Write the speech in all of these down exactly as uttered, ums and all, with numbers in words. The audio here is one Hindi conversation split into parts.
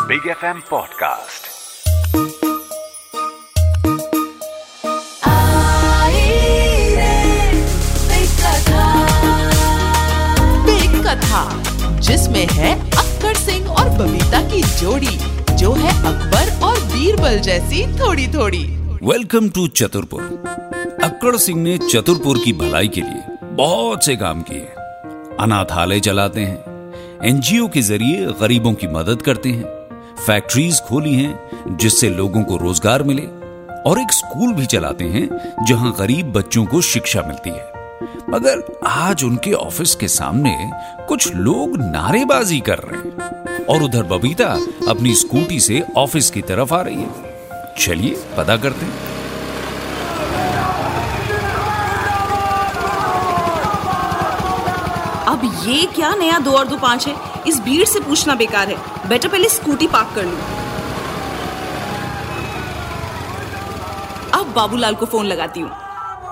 Big F M podcast. Big कथा जिसमें है अक्कड़ सिंह और बबीता की जोड़ी, जो है अकबर और बीरबल जैसी थोड़ी थोड़ी। Welcome to Chaturpur. अक्कड़ सिंह ने चतुरपुर की भलाई के लिए बहुत से काम किए। अनाथालय चलाते हैं, एनजीओ के जरिए गरीबों की मदद करते हैं, फैक्ट्रीज खोली हैं जिससे लोगों को रोजगार मिले, और एक स्कूल भी चलाते हैं जहां गरीब बच्चों को शिक्षा मिलती है। मगर आज उनके ऑफिस के सामने कुछ लोग नारेबाजी कर रहे हैं और उधर बबीता अपनी स्कूटी से ऑफिस की तरफ आ रही है। चलिए पता करते हैं। अब ये क्या नया दो और दो पांच है? इस भीड़ से पूछना बेकार है। बेटर पहले स्कूटी पार्क कर लूं। अब बाबूलाल को फोन लगाती हूँ।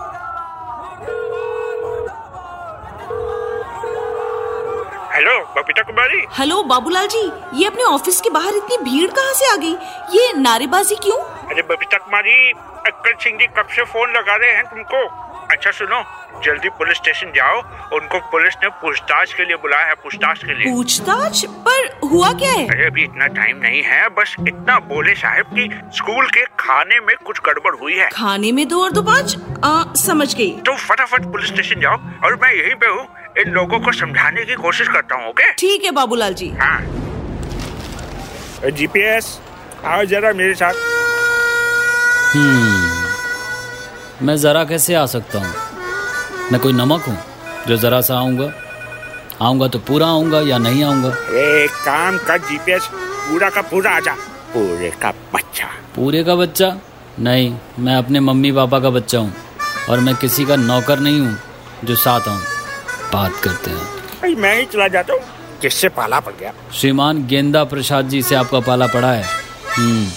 हेलो बबीता कुमारी। हेलो बाबूलाल जी, ये अपने ऑफिस के बाहर इतनी भीड़ कहाँ से आ गई? ये नारेबाजी क्यों? अरे बबीता कुमारी, अक्कड़ सिंह जी कब से फोन लगा रहे हैं तुमको। अच्छा सुनो, जल्दी पुलिस स्टेशन जाओ, उनको पुलिस ने पूछताछ के लिए बुलाया है। पूछताछ के लिए। पूछताछ? पर हुआ क्या है? अरे अभी इतना टाइम नहीं है, बस इतना बोले साहब कि स्कूल के खाने में कुछ गड़बड़ हुई है। खाने में दो और दो पाँच? आ, समझ गई। तो फटाफट पुलिस स्टेशन जाओ और मैं यहीं पे हूँ, इन लोगों को समझाने की कोशिश करता हूँ। ओके ठीक है बाबूलाल जी। हाँ। जीपीएस आओ जरा मेरे साथ। हम्म मैं जरा कैसे आ सकता हूँ? मैं कोई नमक हूँ जो जरा सा आऊंगा? आऊंगा तो पूरा आऊंगा या नहीं आऊंगा? एक काम कर जीपीएस, पूरा का पूरा आजा। पूरे का बच्चा। पूरे का बच्चा? नहीं, मैं अपने मम्मी पापा का बच्चा हूँ और मैं किसी का नौकर नहीं हूँ जो साथ आऊँ। बात करते हैं। मैं ही चला जाता हूँ, किससे पाला पड़ गया। श्रीमान गेंदा प्रसाद जी से आपका पाला पड़ा है। हम्म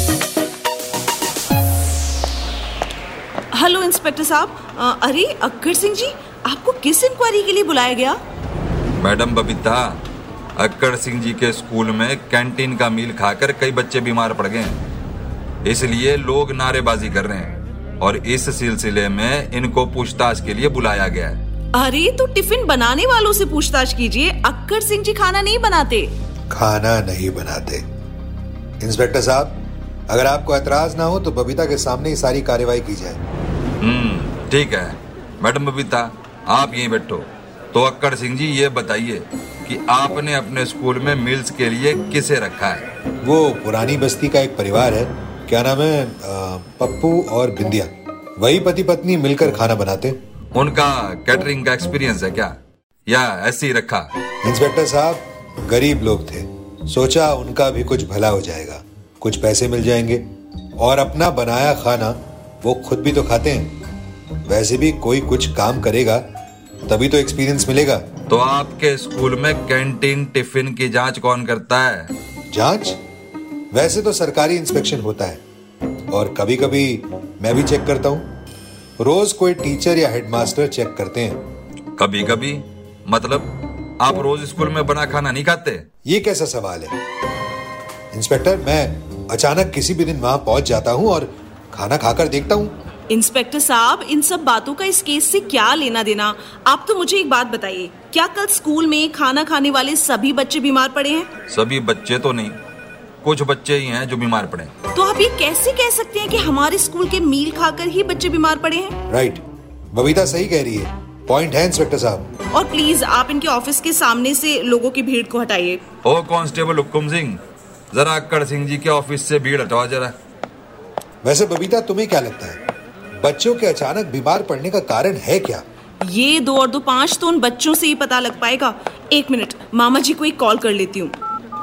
हेलो इंस्पेक्टर साहब। अरे अक्कड़ सिंह जी, आपको किस इंक्वायरी के लिए बुलाया गया? मैडम बबीता, अक्कड़ सिंह जी के स्कूल में कैंटीन का मील खाकर कई बच्चे बीमार पड़ गए हैं, इसलिए लोग नारेबाजी कर रहे हैं और इस सिलसिले में इनको पूछताछ के लिए बुलाया गया है। अरे तो टिफिन बनाने वालों से पूछताछ कीजिए। अक्कड़ सिंह जी खाना नहीं बनाते। खाना नहीं बनाते? इंस्पेक्टर साहब, अगर आपको एतराज ना हो तो बबीता के सामने ही सारी कार्यवाही की जाए। हम्म ठीक है। मैडम बबीता, आप यहीं बैठो। तो अक्कड़ सिंह जी ये बताइए कि आपने अपने स्कूल में मील्स के लिए किसे रखा है? वो पुरानी बस्ती का एक परिवार है, क्या नाम है, पप्पू और बिंदिया। वही पति पत्नी मिलकर खाना बनाते। उनका कैटरिंग का एक्सपीरियंस है क्या, या ऐसे ही रखा? इंस्पेक्टर साहब, गरीब लोग थे, सोचा उनका भी कुछ भला हो जाएगा, कुछ पैसे मिल जाएंगे और अपना बनाया खाना वो खुद भी तो खाते हैं। वैसे भी कोई कुछ काम करेगा तभी तो एक्सपीरियंस मिलेगा। तो आपके स्कूल में कैंटीन टिफिन की जांच कौन करता है? जांच? वैसे तो सरकारी इंस्पेक्शन होता है और कभी कभी मैं भी चेक करता हूँ। रोज कोई टीचर या हेडमास्टर चेक करते हैं। कभी कभी मतलब आप रोज स्कूल में बना खाना नहीं खाते? ये कैसा सवाल है इंस्पेक्टर, मैं अचानक किसी भी दिन वहां पहुंच जाता हूं और खाना खाकर देखता हूं। इंस्पेक्टर साहब, इन सब बातों का इस केस से क्या लेना देना? आप तो मुझे एक बात बताइए, क्या कल स्कूल में खाना खाने वाले सभी बच्चे बीमार पड़े हैं? सभी बच्चे तो नहीं, कुछ बच्चे ही हैं जो बीमार पड़े। तो आप ये कैसे कह सकते हैं कि हमारे स्कूल के मील खाकर ही बच्चे बीमार पड़े हैं? राइट, बबीता सही कह रही है। पॉइंट है इंस्पेक्टर साहब। और प्लीज आप इनके ऑफिस के सामने से लोगों की भीड़ को हटाइए। ओ कांस्टेबल हुक्म सिंह, जरा अक्कड़ सिंह जी के ऑफिस से भीड़ हटवा जरा। वैसे बबीता, तुम्हें क्या लगता है बच्चों के अचानक बीमार पड़ने का कारण है क्या? ये दो और दो पांच तो उन बच्चों से ही पता लग पाएगा। एक मिनट, मामा जी को एक कॉल कर लेती हूँ।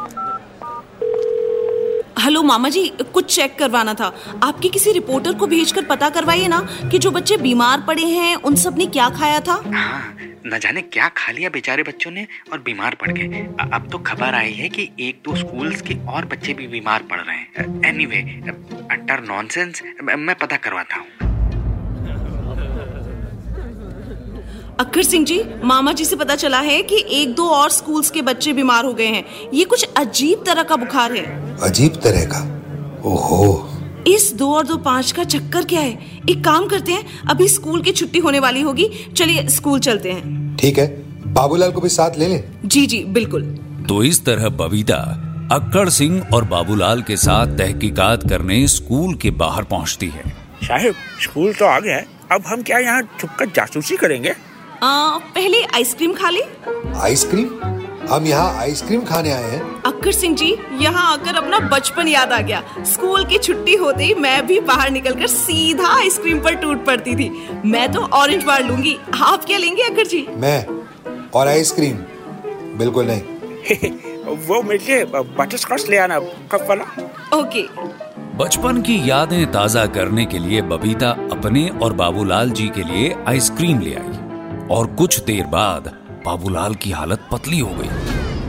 हेलो मामा जी, कुछ चेक करवाना था। आपके किसी रिपोर्टर को भेजकर पता करवाइए ना कि जो बच्चे बीमार पड़े हैं उन सब ने क्या खाया था। हाँ, न जाने क्या खा लिया बेचारे बच्चों ने और बीमार पड़ गए। अब तो खबर आई है कि एक दो स्कूल्स के और बच्चे भी बीमार पड़ रहे हैं। एनीवे, अटर नॉनसेंस, मैं पता करवाता हूँ। अक्कर सिंह जी, मामा जी से पता चला है कि एक दो और स्कूल्स के बच्चे बीमार हो गए हैं। ये कुछ अजीब तरह का बुखार है। अजीब तरह का? ओहो। इस दो और दो पाँच का चक्कर क्या है? एक काम करते हैं, अभी स्कूल की छुट्टी होने वाली होगी, चलिए स्कूल चलते हैं। ठीक है, बाबूलाल को भी साथ ले लें। जी जी बिल्कुल। तो इस तरह बबीता अक्कड़ सिंह और बाबूलाल के साथ तहकीकात करने स्कूल के बाहर पहुंचती है। साहिब, स्कूल तो आ गया है, अब हम क्या यहाँ छुपकर जासूसी करेंगे? आ, पहले आइसक्रीम खा ले। आइसक्रीम? हम यहाँ आइसक्रीम खाने आए हैं? अक्कर सिंह जी, यहाँ आकर अपना बचपन याद आ गया। स्कूल की छुट्टी होते ही मैं भी बाहर निकलकर सीधा आइसक्रीम पर टूट पड़ती थी। मैं तो ऑरेंज बार लूंगी, आप क्या लेंगे अक्कर जी? मैं और आइसक्रीम? बिल्कुल नहीं। वो मुझे बटरस्कॉच ले आना, कप वाला। ओके। बचपन की यादें ताजा करने के लिए बबीता अपने और बाबूलाल जी के लिए आइसक्रीम ले आई और कुछ देर बाद बाबूलाल की हालत पतली हो गई।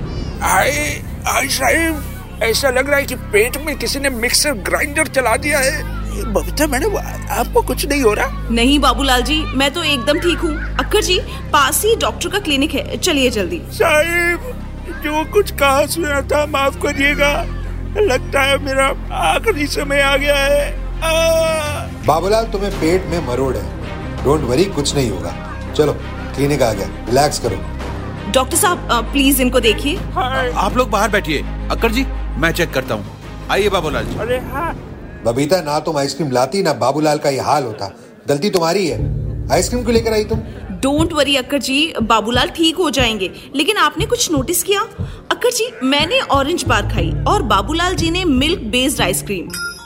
आए, आए साहिब, ऐसा लग रहा है कि पेट में किसी ने मिक्सर ग्राइंडर चला दिया है। बबीता मैडम, आपको कुछ नहीं हो रहा? नहीं बाबूलाल जी, मैं तो एकदम ठीक हूँ। अक्कर जी, पास ही डॉक्टर का क्लिनिक है, चलिए जल्दी। साहिब, जो कुछ कहा सुना था माफ करिएगा, लगता है मेरा आखिरी समय आ गया है। आ... बाबूलाल, तुम्हें पेट में मरोड़ है, डोंट वरी, कुछ नहीं होगा। चलो, क्लिनिक आ गया, रिलैक्स करो। डॉक्टर साहब प्लीज इनको देखिए। आप लोग बाहर बैठिए, अक्कर जी मैं चेक करता हूँ। आइए बाबूलाल जी। अरे हाँ। बबीता, ना तुम आइसक्रीम लाती ना बाबूलाल का ये हाल होता। गलती तुम्हारी है, आइसक्रीम क्यों लेकर आई तुम? डोंट वरी अक्कर जी, बाबूलाल ठीक हो जाएंगे। लेकिन आपने कुछ नोटिस किया? अक्कर जी, मैंने ऑरेंज बार खाई और बाबूलाल जी ने मिल्क बेस्ड आइसक्रीम।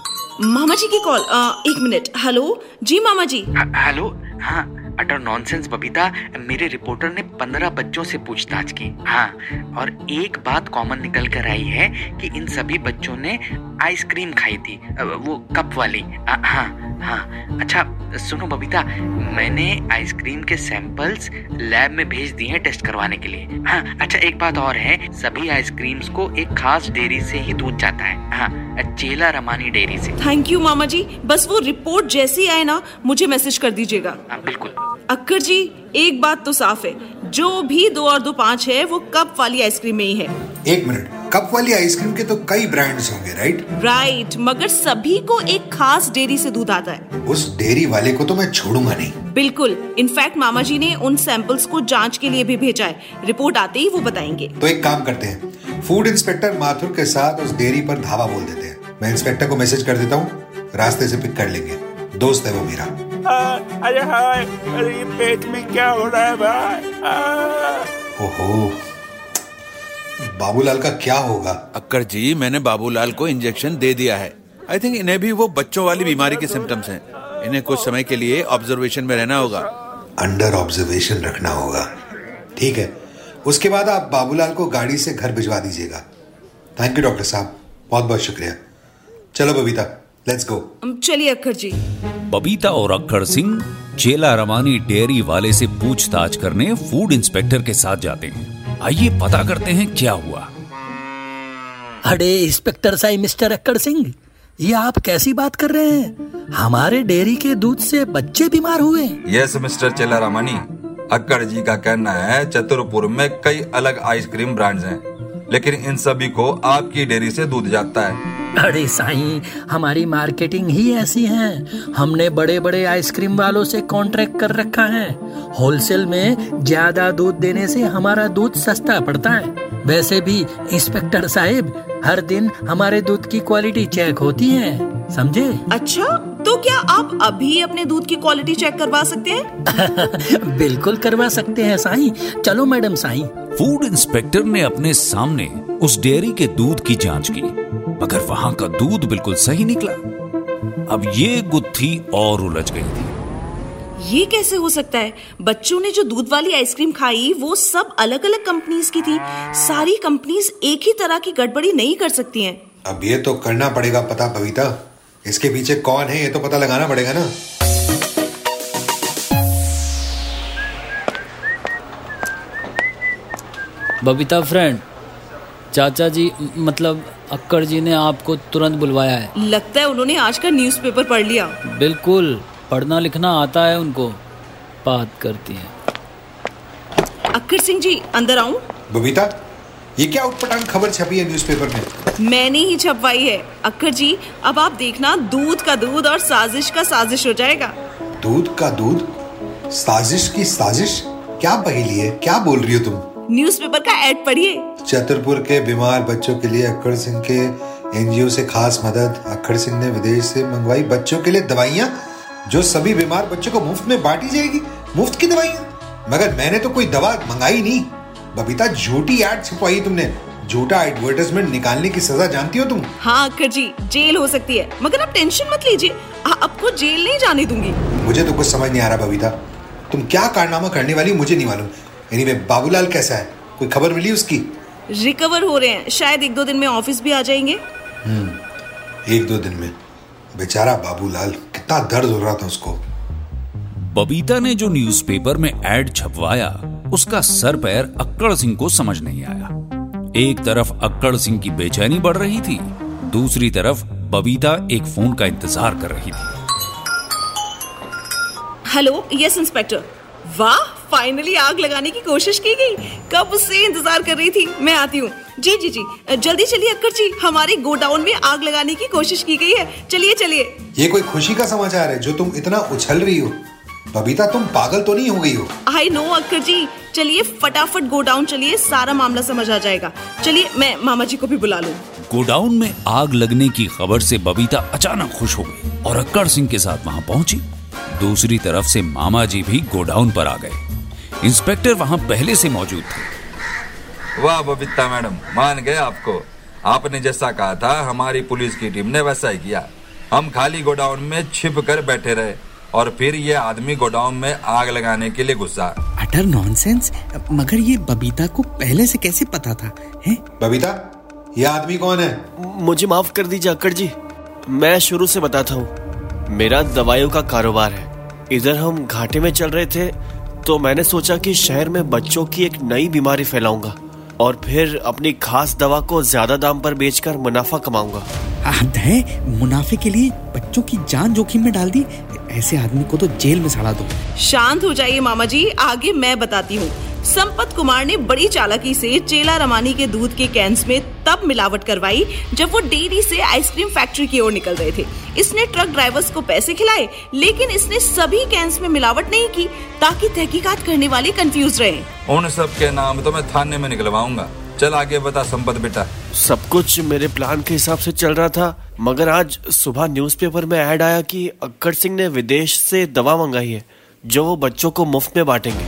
मामा जी की कॉल, एक मिनट। हेलो जी मामा जी। हेलो, हाँ अटर नॉनसेंस बबीता, मेरे रिपोर्टर ने पंद्रह बच्चों से पूछताछ की। हाँ, और एक बात कॉमन निकल कर आई है कि इन सभी बच्चों ने आइसक्रीम खाई थी, वो कप वाली। आ, हाँ हाँ अच्छा सुनो बबीता, मैंने आइसक्रीम के सैंपल्स लैब में भेज दिए हैं टेस्ट करवाने के लिए। हाँ अच्छा, एक बात और है, सभी आइसक्रीम्स को एक खास डेयरी से ही दूध जाता है। हाँ, चेला रमानी डेयरी से। थैंक यू मामा जी, बस वो रिपोर्ट जैसी आए ना मुझे मैसेज कर दीजिएगा। हाँ बिल्कुल। अक्कर जी, एक बात तो साफ है, जो भी दो और दो पाँच है वो कप वाली आइसक्रीम में ही है। एक मिनट, कप वाली आइसक्रीम के तो कई ब्रांड्स होंगे, राइट? राइट, मगर सभी को एक खास डेयरी से दूध आता है। उस डेयरी वाले को तो मैं छोड़ूंगा नहीं। बिल्कुल, इनफैक्ट मामा जी ने उन सैंपल्स को जांच के लिए भी भेजा है, रिपोर्ट आते ही वो बताएंगे। तो एक काम करते हैं, फूड इंस्पेक्टर माथुर के साथ उस डेयरी पर धावा बोल देते हैं। मैं इंस्पेक्टर को मैसेज कर देता हूँ, रास्ते से पिक कर लेंगे, दोस्त है वो मेरा। अरे हाय, अरे ये पेट में क्या हो रहा है भाई? ओहो, बाबूलाल का क्या होगा? अक्कर जी, मैंने बाबूलाल को इंजेक्शन दे दिया है। आई थिंक इन्हें भी वो बच्चों वाली बीमारी के सिम्टम्स हैं। इन्हें कुछ समय के लिए ऑब्जर्वेशन में रहना होगा। अंडर ऑब्जर्वेशन रखना होगा, ठीक है। उसके बाद आप बाबूलाल को गाड़ी से घर भिजवा दीजिएगा। थैंक यू डॉक्टर साहब, बहुत बहुत शुक्रिया। चलो बबीता, लेट्स गो। चलिए अक्कर जी। बबीता और अक्कर सिंह चेला रमानी डेयरी वाले से पूछताछ करने फूड इंस्पेक्टर के साथ जाते हैं। आइए पता करते हैं क्या हुआ। अरे इंस्पेक्टर साहब, मिस्टर अक्कर सिंह, ये आप कैसी बात कर रहे हैं? हमारे डेयरी के दूध से बच्चे बीमार हुए? यस मिस्टर चेला रमानी, अक्कर जी का कहना है चतुरपुर में कई अलग आइसक्रीम ब्रांड्स हैं, लेकिन इन सभी को आपकी डेयरी से दूध जाता है। अरे साईं, हमारी मार्केटिंग ही ऐसी है। हमने बड़े बड़े आइसक्रीम वालों से कॉन्ट्रैक्ट कर रखा है। होलसेल में ज्यादा दूध देने से हमारा दूध सस्ता पड़ता है। वैसे भी इंस्पेक्टर साहब, हर दिन हमारे दूध की क्वालिटी चेक होती है, समझे? अच्छा, तो क्या आप अभी अपने दूध की क्वालिटी चेक करवा सकते हैं? बिल्कुल करवा सकते हैं साईं। चलो मैडम साईं। फूड इंस्पेक्टर ने अपने सामने उस डेयरी के दूध की जांच की, मगर वहां का दूध बिल्कुल सही निकला। अब ये गुत्थी और उलझ गई थी। ये कैसे हो सकता है? बच्चों ने जो दूध वाली आइसक्रीम खाई वो सब अलग अलग कंपनीज की थी। सारी कंपनीज एक ही तरह की गड़बड़ी नहीं कर सकती हैं। अब ये तो करना पड़ेगा पता बबीता, इसके पीछे कौन है ये तो पता लगाना पड़ेगा ना। बबीता फ्रेंड, चाचा जी मतलब अक्कर जी ने आपको तुरंत बुलवाया है। लगता है उन्होंने आज का न्यूज़पेपर पढ़ लिया। बिल्कुल, पढ़ना लिखना आता है उनको। बात करती है। अक्कर सिंह जी, अंदर आऊं? बबीता, ये क्या उटपटांग खबर छपी है न्यूज़पेपर में? मैंने ही छपवाई है। अक्कर जी, अब आप देखना, दूध का दूध और साजिश का साजिश हो जाएगा। दूध का दूध, साजिश की साजिश? क्या पहेली है, क्या बोल रही हो तुम? न्यूज़पेपर का ऐड पढ़िए। चतुरपुर के बीमार बच्चों के लिए अक्कर सिंह के एनजीओ से खास मदद। अक्कर सिंह ने विदेश से मंगवाई बच्चों के लिए दवाइयाँ, जो सभी बीमार बच्चों को मुफ्त में बांटी जाएगी। मुफ्त की दवाइयाँ? मगर मैंने तो कोई दवा मंगाई नहीं। बबीता, झूठी ऐड छपवाई तुमने। झूठा एडवर्टाइजमेंट निकालने की सजा जानती हो तुम? हाँ अक्कर जी, जेल हो सकती है, मगर आप टेंशन मत लीजिए, आपको जेल नहीं जाने दूंगी। मुझे तो कुछ समझ नहीं आ रहा बबीता, तुम क्या कारनामा करने वाली मुझे नहीं मालूम। एनीवे, बाबूलाल कैसा है? कोई खबर मिली उसकी? रिकवर हो रहे हैं, शायद एक दो दिन में ऑफिस भी आ जाएंगे। हम्म एक दो दिन में। बेचारा बाबूलाल, कितना दर्द हो रहा था उसको। बबीता ने जो न्यूज़पेपर में ऐड छपवाया, उसका सर पैर अक्कड़ सिंह को समझ नहीं आया। एक तरफ अक्कड़ सिंह की बेचैनी बढ़ रही थी, दूसरी तरफ बबीता एक फोन का इंतजार कर रही थी। Hello, yes inspector. वाह, फाइनली आग लगाने की कोशिश की गई। कब से इंतजार कर रही थी। मैं आती हूँ। जी जी जी, जल्दी चलिए अक्कर जी, हमारे गोडाउन में आग लगाने की कोशिश की गई है। चलिए चलिए। ये कोई खुशी का समाचार है जो तुम इतना उछल रही हो? बबीता, तुम पागल तो नहीं हो गई हो? आई नो अक्कर जी, चलिए फटाफट गोडाउन चलिए, सारा मामला समझ आ जाएगा। चलिए, मैं मामा जी को भी बुला लूं। गोडाउन में आग लगने की खबर से बबीता अचानक खुश हो गई और अक्कड़ सिंह के साथ वहां पहुंची। दूसरी तरफ से मामा जी भी गोडाउन पर आ गए। इंस्पेक्टर वहां पहले से मौजूद थे। वाह बबीता मैडम, मान गए आपको। आपने जैसा कहा था, हमारी पुलिस की टीम ने वैसा ही किया। हम खाली गोडाउन में छिप कर बैठे रहे और फिर ये आदमी गोडाउन में आग लगाने के लिए घुसा। अटर नॉनसेंस, मगर ये बबीता को पहले से कैसे पता था? हैं? बबीता, ये आदमी कौन है? मुझे माफ कर दीजिए अक्कड़ जी, मैं शुरू से बताता हूँ। मेरा दवाइयों का कारोबार है। इधर हम घाटे में चल रहे थे तो मैंने सोचा कि शहर में बच्चों की एक नई बीमारी फैलाऊंगा और फिर अपनी खास दवा को ज्यादा दाम पर बेचकर मुनाफा कमाऊंगा। हद है, मुनाफे के लिए बच्चों की जान जोखिम में डाल दी। ऐसे आदमी को तो जेल में सड़ा दो। शांत हो जाइए मामा जी, आगे मैं बताती हूँ। संपत कुमार ने बड़ी चालाकी से चेला रमानी के दूध के कैंस में तब मिलावट करवाई जब वो डेयरी से आइसक्रीम फैक्ट्री की ओर निकल रहे थे। इसने ट्रक ड्राइवर्स को पैसे खिलाए, लेकिन इसने सभी कैंस में मिलावट नहीं की ताकि तहकीकात करने वाले कंफ्यूज रहे। उन सब के नाम तो मैं थाने में निकलवाऊंगा। चल आगे बता संपत बेटा। सब कुछ मेरे प्लान के हिसाब से चल रहा था, मगर आज सुबह न्यूज़पेपर में ऐड आया कि अक्कड़ सिंह ने विदेश से दवा मंगाई है जो वो बच्चों को मुफ्त में बांटेंगे।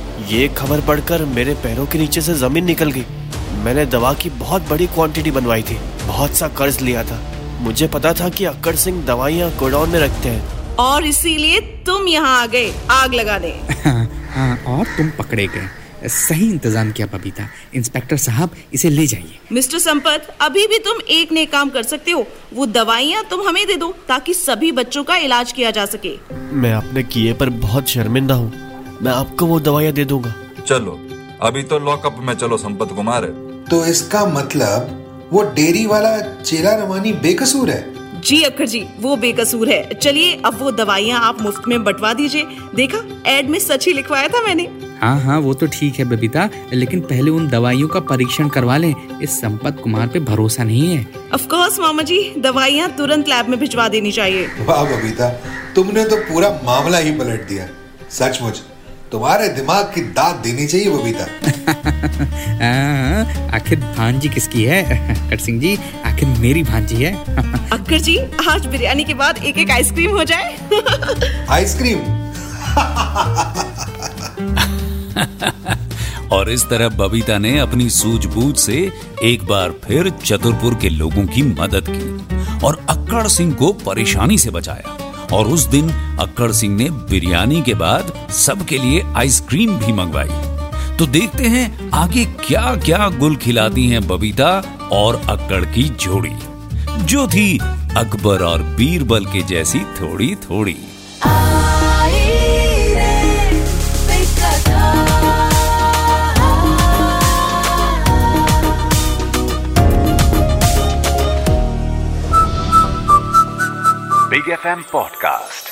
ये खबर पढ़कर मेरे पैरों के नीचे से जमीन निकल गई। मैंने दवा की बहुत बड़ी क्वांटिटी बनवाई थी, बहुत सा कर्ज लिया था। मुझे पता था कि अक्कड़ सिंह दवाइयाँ गोडाउन में रखते हैं और इसीलिए तुम यहाँ आ गए आग लगाने। हाँ, और तुम पकड़े गए। सही इंतजाम किया बबीता। इंस्पेक्टर साहब, इसे ले जाइए। मिस्टर संपत, अभी भी तुम एक नेक काम कर सकते हो। वो दवाइयाँ तुम हमें दे दो ताकि सभी बच्चों का इलाज किया जा सके। मैं अपने किए पर बहुत शर्मिंदा हूँ। मैं आपको वो दवाइयाँ दे दूंगा। चलो, अभी तो लॉकअप में चलो संपत कुमार। तो इसका मतलब वो डेयरी वाला चेला रमानी बेकसूर है? जी अक्कर जी, वो बेकसूर है। चलिए, अब वो दवाइयाँ आप मुफ्त में बंटवा दीजिए। देखा, एड में सच ही लिखवाया था मैंने। हाँ हाँ, वो तो ठीक है बबीता, लेकिन पहले उन दवाइयों का परीक्षण करवा लें। इस संपत कुमार पे भरोसा नहीं है। ऑफ कोर्स मामा जी, दवाइयाँ तुरंत लैब में भिजवा देनी चाहिए। वाह बबीता, तुमने तो पूरा मामला ही पलट दिया। सचमुच तुम्हारे दिमाग की दाद देनी चाहिए बबीता। आखिर भांजी किसकी है? अक्कड़ सिंह जी, आखिर मेरी भांजी है। अक्कर जी, आज बिरयानी के बाद एक एक आइसक्रीम हो जाए। आइसक्रीम? और इस तरह बबीता ने अपनी सूझबूझ से एक बार फिर चतुरपुर के लोगों की मदद की और अक्कड़ सिंह को परेशानी से बचाया। और उस दिन अक्कड़ सिंह ने बिरयानी के बाद सबके लिए आइसक्रीम भी मंगवाई। तो देखते हैं आगे क्या क्या गुल खिलाती हैं बबीता और अक्कड़ की जोड़ी, जो थी अकबर और बीरबल के जैसी थोड़ी थोड़ी। Big F M podcast.